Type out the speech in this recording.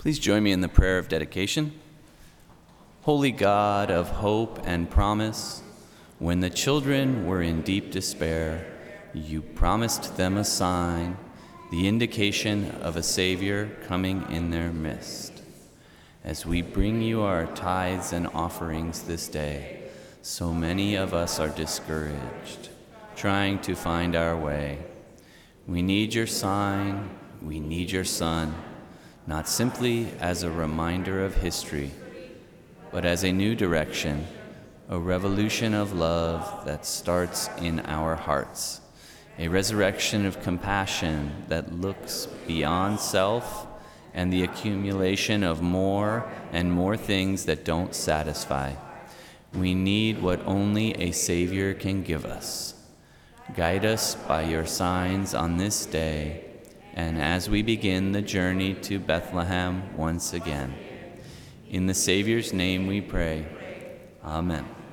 Please join me in the prayer of dedication. Holy God of hope and promise, when the children were in deep despair, you promised them a sign, the indication of a Savior coming in their midst. As we bring you our tithes and offerings this day, so many of us are discouraged, trying to find our way. We need your sign, we need your Son, not simply as a reminder of history, but as a new direction, a revolution of love that starts in our hearts, a resurrection of compassion that looks beyond self and the accumulation of more and more things that don't satisfy. We need what only a Savior can give us. Guide us by your signs on this day, and as we begin the journey to Bethlehem once again. In the Savior's name we pray. Amen.